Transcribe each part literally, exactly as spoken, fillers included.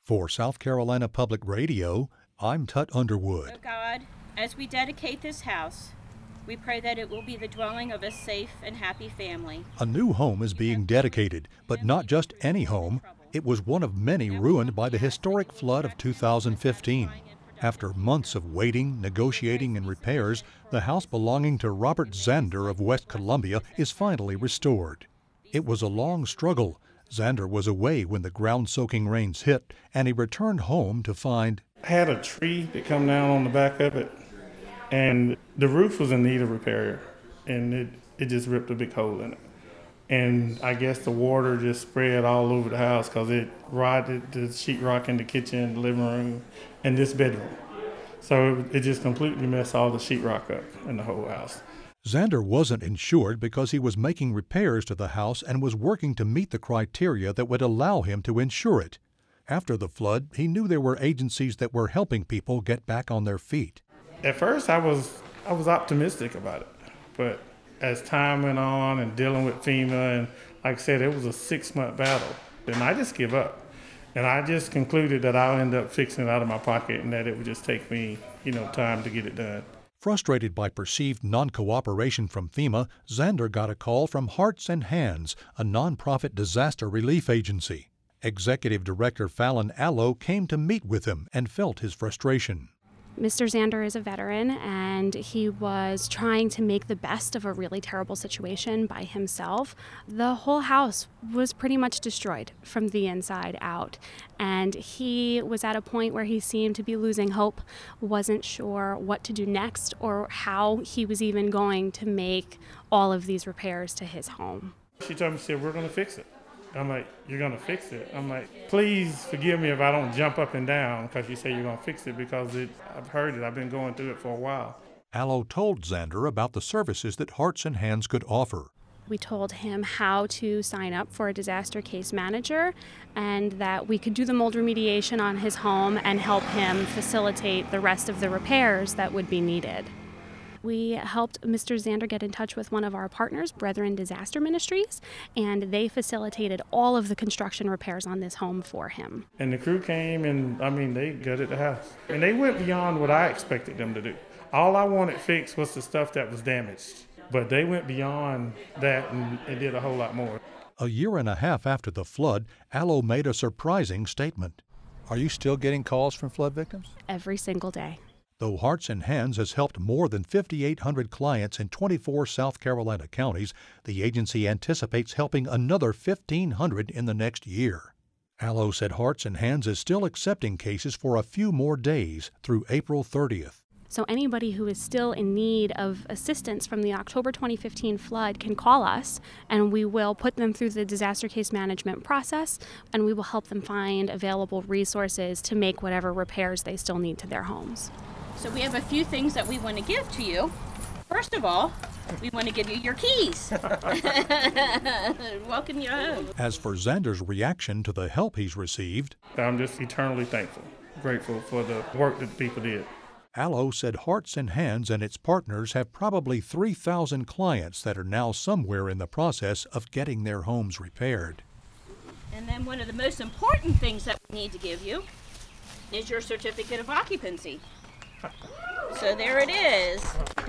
For South Carolina Public Radio, I'm Tut Underwood. Oh God, as we dedicate this house, we pray that it will be the dwelling of a safe and happy family. A new home is being dedicated, but not just any home. It was one of many ruined by the historic flood of two thousand fifteen. After months of waiting, negotiating, and repairs, the house belonging to Robert Zander of West Columbia is finally restored. It was a long struggle. Zander was away when the ground-soaking rains hit, and he returned home to find... I had a tree that come down on the back of it, and the roof was in need of repair, and it, it just ripped a big hole in it. And I guess the water just spread all over the house because it rotted the sheetrock in the kitchen, the living room, and this bedroom. So it just completely messed all the sheetrock up in the whole house. Zander wasn't insured because he was making repairs to the house and was working to meet the criteria that would allow him to insure it. After the flood, he knew there were agencies that were helping people get back on their feet. At first, I was I was optimistic about it, but as time went on and dealing with FEMA, and like I said, it was a six-month battle, and I just give up. And I just concluded that I'll end up fixing it out of my pocket and that it would just take me, you know, time to get it done. Frustrated by perceived non-cooperation from FEMA, Zander got a call from Hearts and Hands, a nonprofit disaster relief agency. Executive Director Fallon Allo came to meet with him and felt his frustration. Mister Zander is a veteran, and he was trying to make the best of a really terrible situation by himself. The whole house was pretty much destroyed from the inside out, and he was at a point where he seemed to be losing hope, wasn't sure what to do next or how he was even going to make all of these repairs to his home. She told me, she said, we're going to fix it. I'm like, you're going to fix it? I'm like, please forgive me if I don't jump up and down because you say you're going to fix it, because it, I've heard it. I've been going through it for a while. Allo told Zander about the services that Hearts and Hands could offer. We told him how to sign up for a disaster case manager and that we could do the mold remediation on his home and help him facilitate the rest of the repairs that would be needed. We helped Mister Zander get in touch with one of our partners, Brethren Disaster Ministries, and they facilitated all of the construction repairs on this home for him. And the crew came, and I mean, they gutted the house. And they went beyond what I expected them to do. All I wanted fixed was the stuff that was damaged. But they went beyond that and, and did a whole lot more. A year and a half after the flood, Allo made a surprising statement. Are you still getting calls from flood victims? Every single day. Though Hearts and Hands has helped more than fifty-eight hundred clients in twenty-four South Carolina counties, the agency anticipates helping another fifteen hundred in the next year. Allo said Hearts and Hands is still accepting cases for a few more days through April thirtieth. So anybody who is still in need of assistance from the October twenty fifteen flood can call us, and we will put them through the disaster case management process, and we will help them find available resources to make whatever repairs they still need to their homes. So we have a few things that we want to give to you. First of all, we want to give you your keys. Welcome you home. As for Zander's reaction to the help he's received, I'm just eternally thankful, grateful for the work that people did. Allo said Hearts and Hands and its partners have probably three thousand clients that are now somewhere in the process of getting their homes repaired. And then one of the most important things that we need to give you is your certificate of occupancy. So there it is.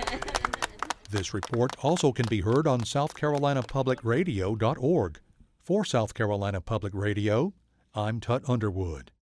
This report also can be heard on south carolina public radio dot org. For South Carolina Public Radio, I'm Tut Underwood.